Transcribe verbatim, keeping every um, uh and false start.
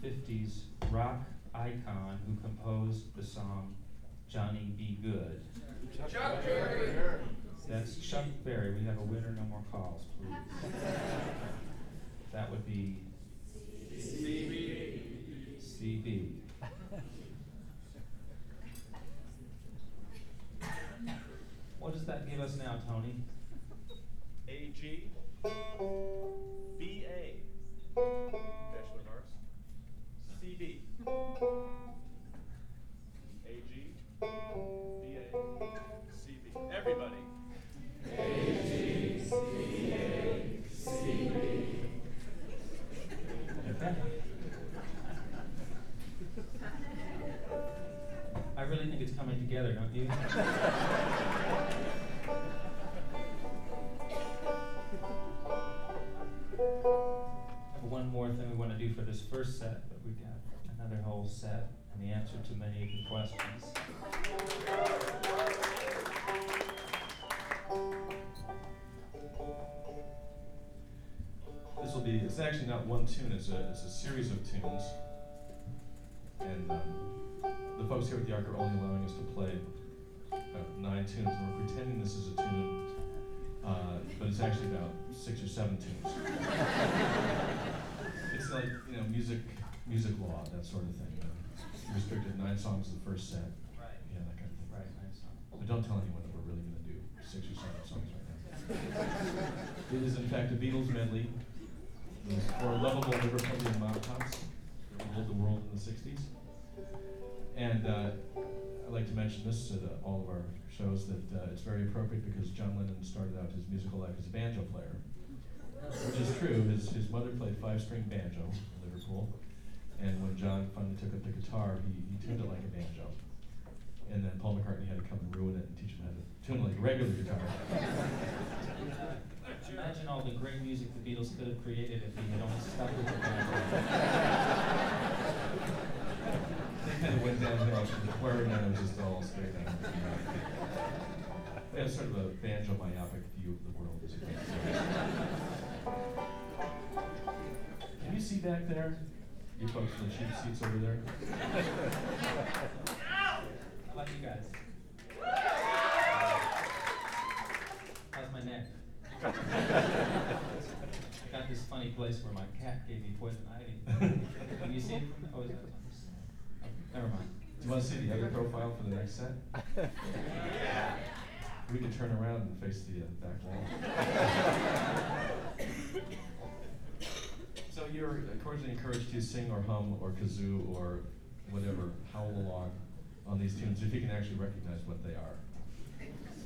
fifties rock icon who composed the song Johnny Be Good? Chuck Berry. That's Chuck Berry. We have a winner, no more calls, please. That would be C B. C B. What does that give us now, Tony? A G, B A, Bachelor of Arts, C B, A G, B A, C B. Everybody. A G, C A, C B. Okay. I really think it's coming together, don't you? One more thing we want to do for this first set, but we've got another whole set and the answer to many of your questions. This will be, it's actually not one tune, it's a, it's a series of tunes. And um, the folks here at the Ark are only allowing us to play uh, nine tunes. And we're pretending this is a tune, uh, but it's actually about six or seven tunes. It's like, you know, music music law, that sort of thing. You know, restricted nine songs the first set. Right. Yeah, that kind of thing. Right, nice song. But don't tell anyone that we're really going to do six or seven songs right now. It is, in fact, a Beatles medley for Lovable Liverpudlian Mountains that ruled the world in the sixties. And uh, I'd like to mention this at uh, all of our shows, that uh, it's very appropriate because John Lennon started out his musical life as a banjo player, which is true. His, his mother played five-string banjo in Liverpool, and when John finally took up the guitar, he, he tuned it like a banjo. And then Paul McCartney had to come and ruin it and teach him how to tune it like a regular guitar. Imagine all the great music the Beatles could have created if he had only stuck with the banjo. They kind of went downhill. The clarinet was just all straight down. They had sort of a banjo myopic view of the world as a kid. Can you see back there? You folks in the cheap seats over there? How about you guys? How's my neck? I got this funny place where my cat gave me poison ivy. Can you see it from the, oh, is that, oh, never mind. Do you want to see the other profile for the next set? Yeah. We can turn around and face the uh, back wall. So you're cordially encouraged to sing or hum or kazoo or whatever, howl along on these tunes if you can actually recognize what they are.